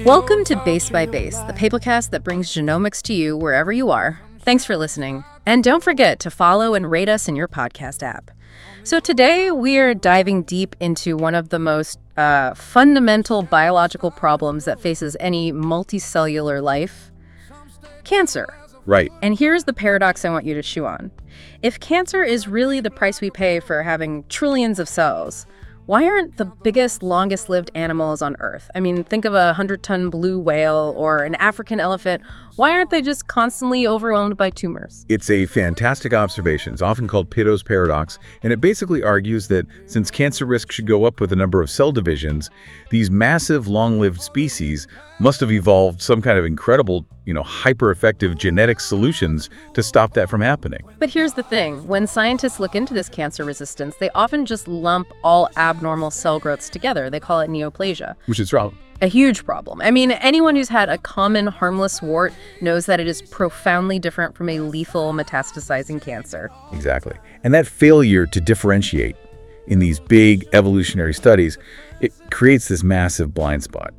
Welcome to Base by Base, the papercast that brings genomics to you wherever you are. Thanks for listening. And don't forget to follow and rate us in your podcast app. So today we are diving deep into one of the most fundamental biological problems that faces any multicellular life: cancer. Right. And here's the paradox I want you to chew on. If cancer is really the price we pay for having trillions of cells, why aren't the biggest, longest-lived animals on Earth? I mean, think of a 100-ton blue whale or an African elephant. Why aren't they just constantly overwhelmed by tumors? It's a fantastic observation. It's often called Pitto's paradox, and it basically argues that since cancer risk should go up with the number of cell divisions, these massive, long-lived species must have evolved some kind of incredible, hyper-effective genetic solutions to stop that from happening. But here's the thing. When scientists look into this cancer resistance, they often just lump all abnormal cell growths together. They call it neoplasia. Which is wrong. A huge problem. I mean, anyone who's had a common harmless wart knows that it is profoundly different from a lethal metastasizing cancer. Exactly. And that failure to differentiate in these big evolutionary studies, it creates this massive blind spot.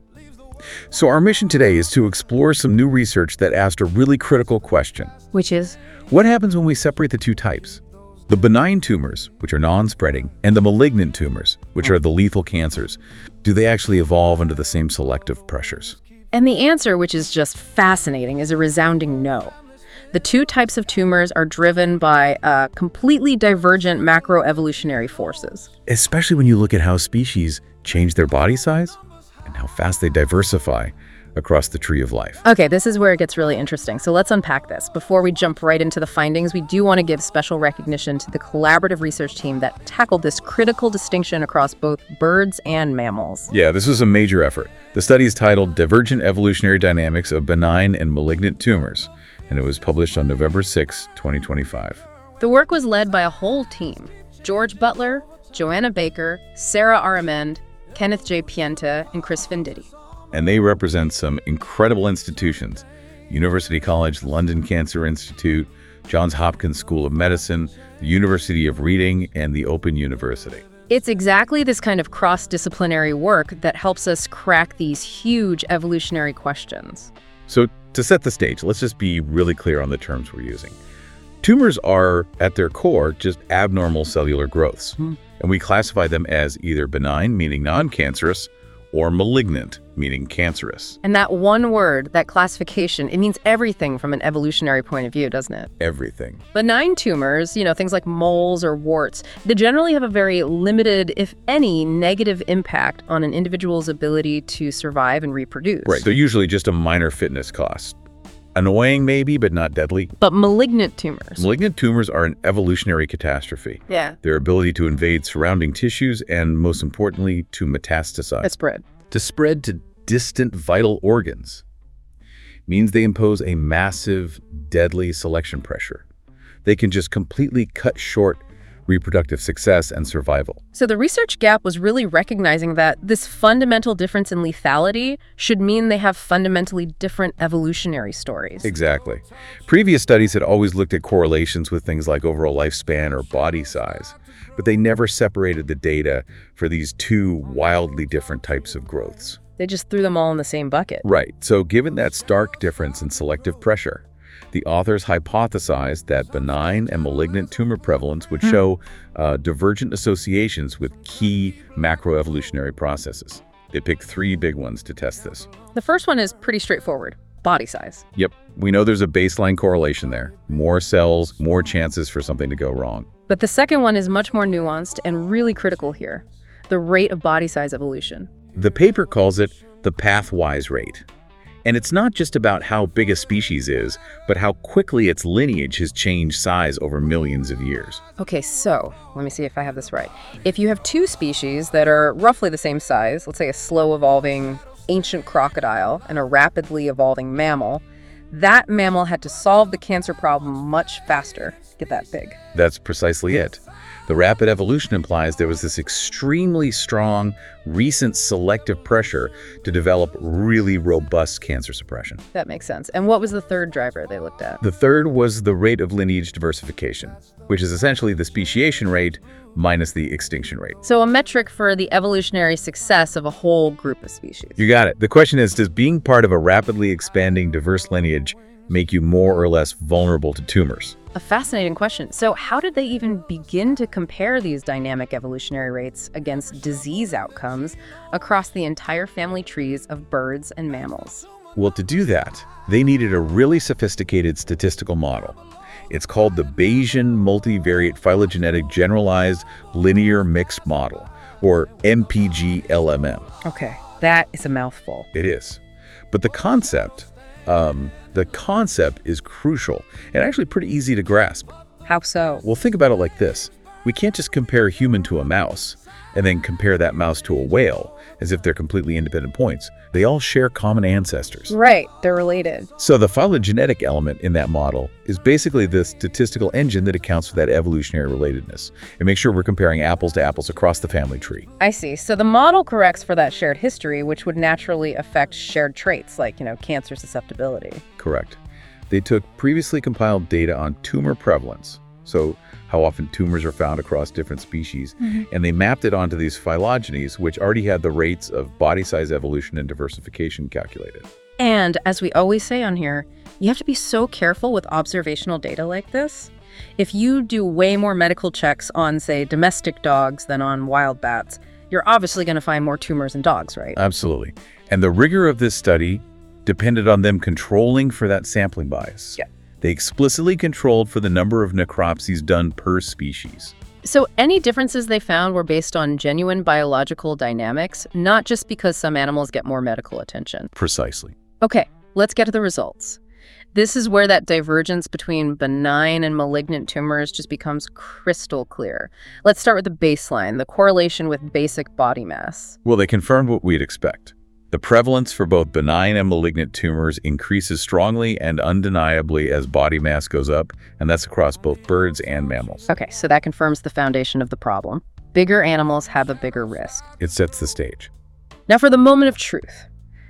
So our mission today is to explore some new research that asked a really critical question. Which is? What happens when we separate the two types? The benign tumors, which are non-spreading, and the malignant tumors, which are the lethal cancers, do they actually evolve under the same selective pressures? And the answer, which is just fascinating, is a resounding no. The two types of tumors are driven by completely divergent macroevolutionary forces. Especially when you look at how species change their body size and how fast they diversify across the tree of life. Okay, this is where it gets really interesting. So let's unpack this. Before we jump right into the findings, we do want to give special recognition to the collaborative research team that tackled this critical distinction across both birds and mammals. Yeah, this was a major effort. The study is titled Divergent Evolutionary Dynamics of Benign and Malignant Tumors, and it was published on November 6, 2025. The work was led by a whole team: George Butler, Joanna Baker, Sarah Aramend, Kenneth J. Pienta, and Chris Venditti. And they represent some incredible institutions: University College London Cancer Institute, Johns Hopkins School of Medicine, the University of Reading, and the Open University. It's exactly this kind of cross-disciplinary work that helps us crack these huge evolutionary questions. So to set the stage, let's just be really clear on the terms we're using. Tumors are, at their core, just abnormal cellular growths. And we classify them as either benign, meaning non-cancerous, or malignant, meaning cancerous. And that one word, that classification, it means everything from an evolutionary point of view, doesn't it? Everything. Benign tumors, things like moles or warts, they generally have a very limited, if any, negative impact on an individual's ability to survive and reproduce. Right, they're usually just a minor fitness cost. Annoying maybe, but not deadly. But malignant tumors. Malignant tumors are an evolutionary catastrophe. Yeah. Their ability to invade surrounding tissues and, most importantly, to metastasize. To spread to distant vital organs means they impose a massive, deadly selection pressure. They can just completely cut short reproductive success and survival. So the research gap was really recognizing that this fundamental difference in lethality should mean they have fundamentally different evolutionary stories. Exactly. Previous studies had always looked at correlations with things like overall lifespan or body size, but they never separated the data for these two wildly different types of growths. They just threw them all in the same bucket. Right. So given that stark difference in selective pressure, the authors hypothesized that benign and malignant tumor prevalence would show divergent associations with key macroevolutionary processes. They picked three big ones to test this. The first one is pretty straightforward: body size. Yep, we know there's a baseline correlation there. More cells, more chances for something to go wrong. But the second one is much more nuanced and really critical here: the rate of body size evolution. The paper calls it the pathwise rate. And it's not just about how big a species is, but how quickly its lineage has changed size over millions of years. Okay, so let me see if I have this right. If you have two species that are roughly the same size, let's say a slow-evolving ancient crocodile and a rapidly evolving mammal, that mammal had to solve the cancer problem much faster to get that big. That's precisely it. The rapid evolution implies there was this extremely strong, recent selective pressure to develop really robust cancer suppression. That makes sense. And what was the third driver they looked at? The third was the rate of lineage diversification, which is essentially the speciation rate minus the extinction rate. So a metric for the evolutionary success of a whole group of species. You got it. The question is, does being part of a rapidly expanding diverse lineage make you more or less vulnerable to tumors? A fascinating question. So how did they even begin to compare these dynamic evolutionary rates against disease outcomes across the entire family trees of birds and mammals? Well, to do that, they needed a really sophisticated statistical model. It's called the Bayesian Multivariate Phylogenetic Generalized Linear Mixed Model, or MPG-LMM. Okay, that is a mouthful. It is. But the concept is crucial and actually pretty easy to grasp. How so? Well, think about it like this. We can't just compare a human to a mouse and then compare that mouse to a whale as if they're completely independent points. They all share common ancestors. Right, they're related. So the phylogenetic element in that model is basically the statistical engine that accounts for that evolutionary relatedness and makes sure we're comparing apples to apples across the family tree. I see. So the model corrects for that shared history, which would naturally affect shared traits like, cancer susceptibility. Correct. They took previously compiled data on tumor prevalence, so how often tumors are found across different species, and they mapped it onto these phylogenies, which already had the rates of body size evolution and diversification calculated. And as we always say on here, you have to be so careful with observational data like this. If you do way more medical checks on, say, domestic dogs than on wild bats, you're obviously going to find more tumors in dogs, right? Absolutely. And the rigor of this study depended on them controlling for that sampling bias. Yeah. They explicitly controlled for the number of necropsies done per species. So any differences they found were based on genuine biological dynamics, not just because some animals get more medical attention. Precisely. Okay, let's get to the results. This is where that divergence between benign and malignant tumors just becomes crystal clear. Let's start with the baseline, the correlation with basic body mass. Well, they confirmed what we'd expect. The prevalence for both benign and malignant tumors increases strongly and undeniably as body mass goes up, and that's across both birds and mammals. Okay, so that confirms the foundation of the problem. Bigger animals have a bigger risk. It sets the stage. Now for the moment of truth.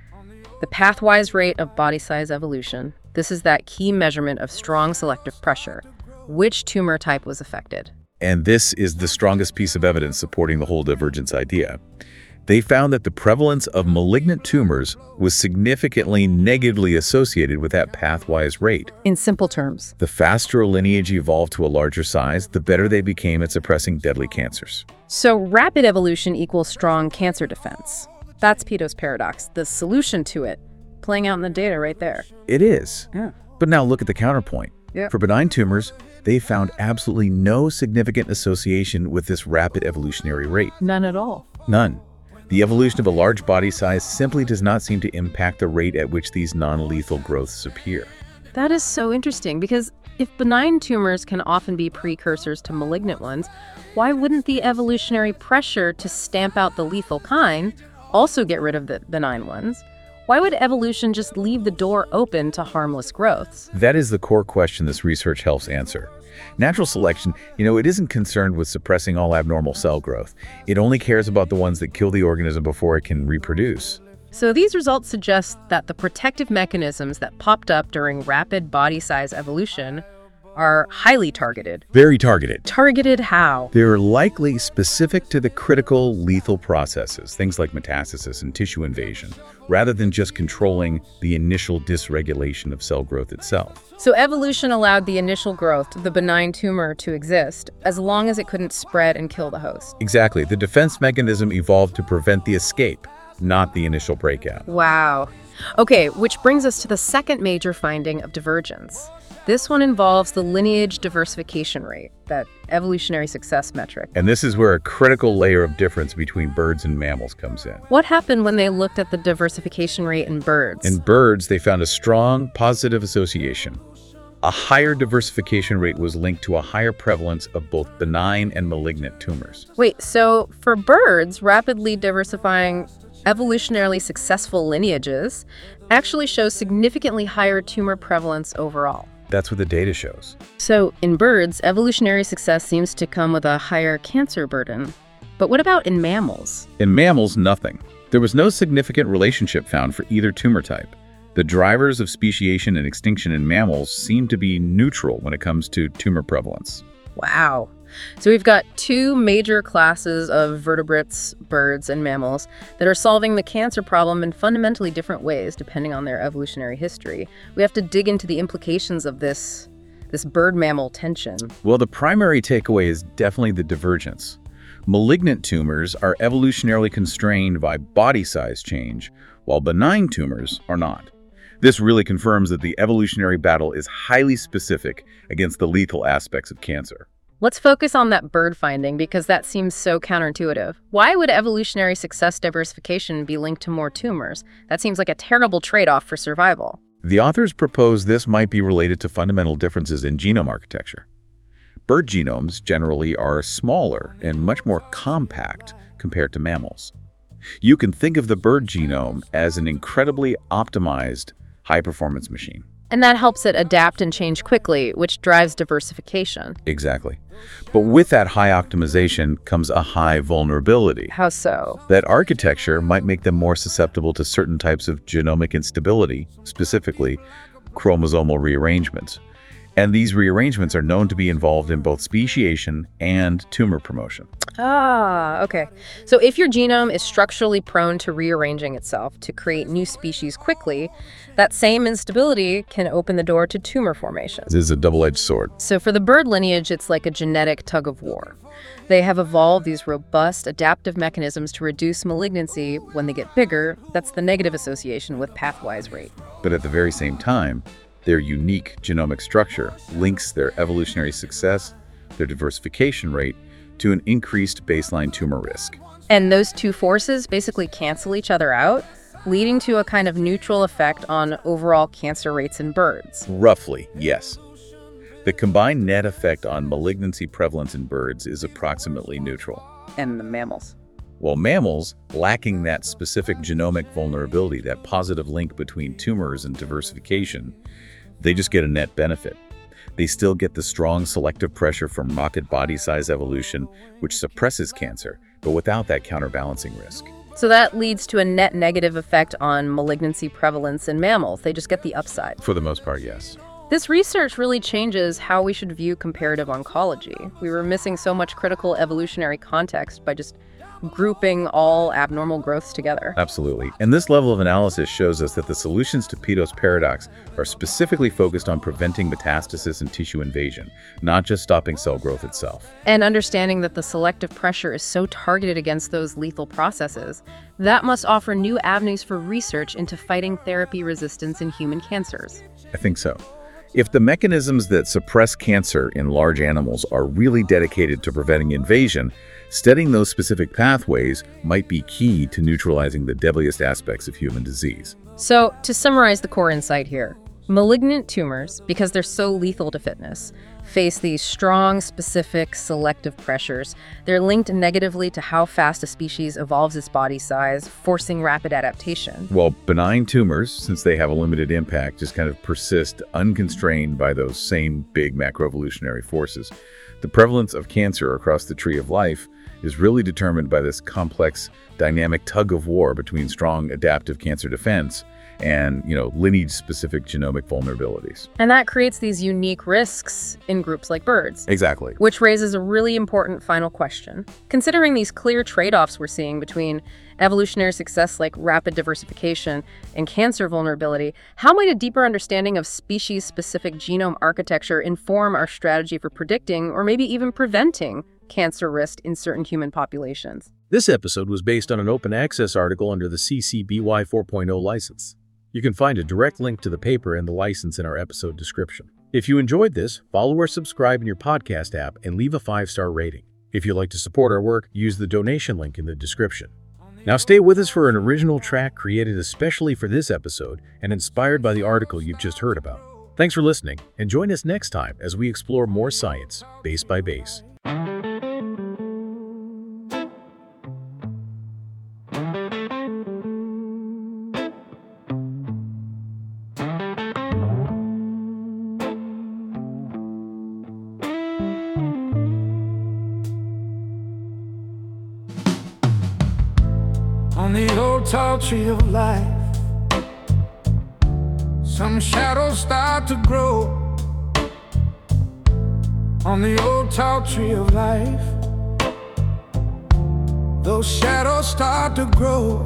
The pathwise rate of body size evolution. This is that key measurement of strong selective pressure. Which tumor type was affected? And this is the strongest piece of evidence supporting the whole divergence idea. They found that the prevalence of malignant tumors was significantly negatively associated with that pathwise rate. In simple terms, the faster a lineage evolved to a larger size, the better they became at suppressing deadly cancers. So rapid evolution equals strong cancer defense. That's Peto's paradox, the solution to it, playing out in the data right there. It is. Yeah. But now look at the counterpoint. Yeah. For benign tumors, they found absolutely no significant association with this rapid evolutionary rate. None at all. None. The evolution of a large body size simply does not seem to impact the rate at which these non-lethal growths appear. That is so interesting, because if benign tumors can often be precursors to malignant ones, why wouldn't the evolutionary pressure to stamp out the lethal kind also get rid of the benign ones? Why would evolution just leave the door open to harmless growths? That is the core question this research helps answer. Natural selection, it isn't concerned with suppressing all abnormal cell growth. It only cares about the ones that kill the organism before it can reproduce. So these results suggest that the protective mechanisms that popped up during rapid body size evolution are highly targeted. Very targeted. Targeted how? They're likely specific to the critical lethal processes, things like metastasis and tissue invasion, rather than just controlling the initial dysregulation of cell growth itself. So evolution allowed the initial growth, the benign tumor, to exist, as long as it couldn't spread and kill the host. Exactly. The defense mechanism evolved to prevent the escape, not the initial breakout. Wow. Okay, which brings us to the second major finding of divergence. This one involves the lineage diversification rate, that evolutionary success metric. And this is where a critical layer of difference between birds and mammals comes in. What happened when they looked at the diversification rate in birds? In birds, they found a strong positive association. A higher diversification rate was linked to a higher prevalence of both benign and malignant tumors. Wait, so for birds, rapidly diversifying evolutionarily successful lineages actually shows significantly higher tumor prevalence overall. That's what the data shows. So in birds, evolutionary success seems to come with a higher cancer burden. But what about in mammals? In mammals, nothing. There was no significant relationship found for either tumor type. The drivers of speciation and extinction in mammals seem to be neutral when it comes to tumor prevalence. Wow. So we've got two major classes of vertebrates, birds, and mammals that are solving the cancer problem in fundamentally different ways depending on their evolutionary history. We have to dig into the implications of this bird-mammal tension. Well, the primary takeaway is definitely the divergence. Malignant tumors are evolutionarily constrained by body size change, while benign tumors are not. This really confirms that the evolutionary battle is highly specific against the lethal aspects of cancer. Let's focus on that bird finding because that seems so counterintuitive. Why would evolutionary success diversification be linked to more tumors? That seems like a terrible trade-off for survival. The authors propose this might be related to fundamental differences in genome architecture. Bird genomes generally are smaller and much more compact compared to mammals. You can think of the bird genome as an incredibly optimized high-performance machine. And that helps it adapt and change quickly, which drives diversification. Exactly. But with that high optimization comes a high vulnerability. How so? That architecture might make them more susceptible to certain types of genomic instability, specifically chromosomal rearrangements. And these rearrangements are known to be involved in both speciation and tumor promotion. Ah, okay. So if your genome is structurally prone to rearranging itself to create new species quickly, that same instability can open the door to tumor formation. This is a double-edged sword. So for the bird lineage, it's like a genetic tug of war. They have evolved these robust adaptive mechanisms to reduce malignancy when they get bigger. That's the negative association with pathwise rate. But at the very same time, their unique genomic structure links their evolutionary success, their diversification rate, to an increased baseline tumor risk. And those two forces basically cancel each other out, leading to a kind of neutral effect on overall cancer rates in birds. Roughly, yes. The combined net effect on malignancy prevalence in birds is approximately neutral. And the mammals? While mammals, lacking that specific genomic vulnerability, that positive link between tumors and diversification, they just get a net benefit. They still get the strong selective pressure from rocket body size evolution, which suppresses cancer, but without that counterbalancing risk. So that leads to a net negative effect on malignancy prevalence in mammals. They just get the upside. For the most part, yes. This research really changes how we should view comparative oncology. We were missing so much critical evolutionary context by just grouping all abnormal growths together. Absolutely. And this level of analysis shows us that the solutions to Peto's paradox are specifically focused on preventing metastasis and tissue invasion, not just stopping cell growth itself. And understanding that the selective pressure is so targeted against those lethal processes, that must offer new avenues for research into fighting therapy resistance in human cancers. I think so. If the mechanisms that suppress cancer in large animals are really dedicated to preventing invasion, studying those specific pathways might be key to neutralizing the deadliest aspects of human disease. So, to summarize the core insight here, malignant tumors, because they're so lethal to fitness, face these strong, specific, selective pressures. They're linked negatively to how fast a species evolves its body size, forcing rapid adaptation. While benign tumors, since they have a limited impact, just kind of persist unconstrained by those same big macroevolutionary forces. The prevalence of cancer across the tree of life is really determined by this complex, dynamic tug of war between strong adaptive cancer defense and, lineage-specific genomic vulnerabilities. And that creates these unique risks in groups like birds. Exactly. Which raises a really important final question. Considering these clear trade-offs we're seeing between evolutionary success like rapid diversification and cancer vulnerability, how might a deeper understanding of species-specific genome architecture inform our strategy for predicting or maybe even preventing cancer risk in certain human populations? This episode was based on an open access article under the CC BY 4.0 license. You can find a direct link to the paper and the license in our episode description. If you enjoyed this, follow or subscribe in your podcast app and leave a 5-star rating. If you'd like to support our work, use the donation link in the description. Now stay with us for an original track created especially for this episode and inspired by the article you've just heard about. Thanks for listening, and join us next time as we explore more science, base by base. On the old tall tree of life, some shadows start to grow. On the old tall tree of life, those shadows start to grow.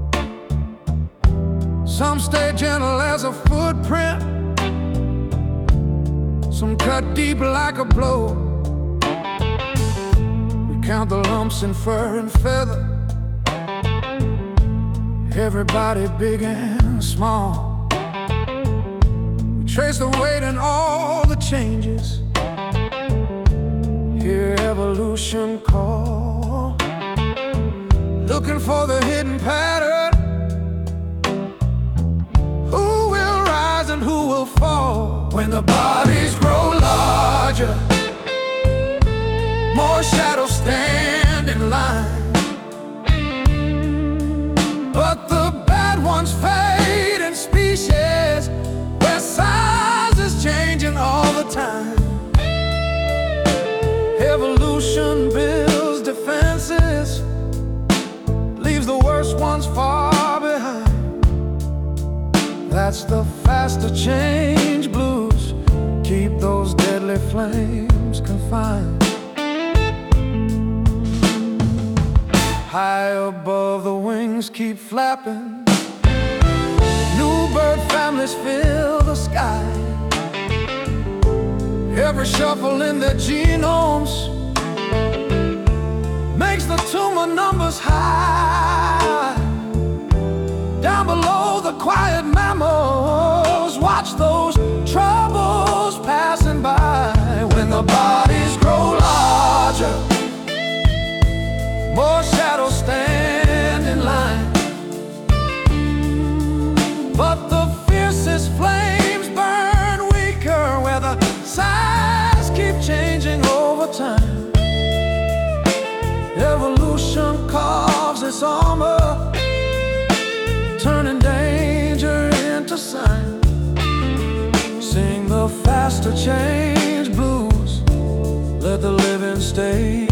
Some stay gentle as a footprint, some cut deep like a blow. We count the lumps in fur and feather, everybody big and small. We trace the weight in all the changes, hear evolution call, looking for the hidden pattern. Who will rise and who will fall? When the bodies grow larger, more shadows stand in line, but the bad ones fade in species, where size is changing all the time. Evolution builds defenses, leaves the worst ones far behind. That's the faster change blues, keep those deadly flames confined. High above, the wings keep flapping, new bird families fill the sky. Every shuffle in their genomes makes the tumor numbers high. Down below, the quiet mammals watch those troubles passing by. When the bodies grow larger, more shadows stand in line, but the fiercest flames burn weaker, where the size keep changing over time. Evolution carves its armor, turning danger into sign. Sing the faster change blues, let the living stay